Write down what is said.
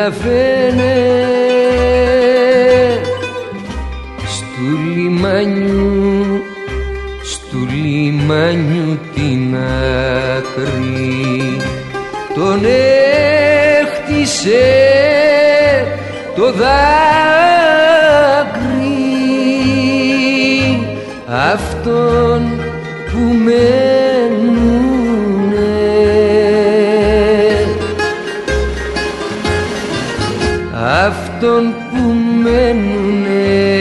καταφέρνε στου λιμάνιου την άκρη τον έχτισε το δάκρυ αυτόν που μένουνε, αυτόν που μένουνε.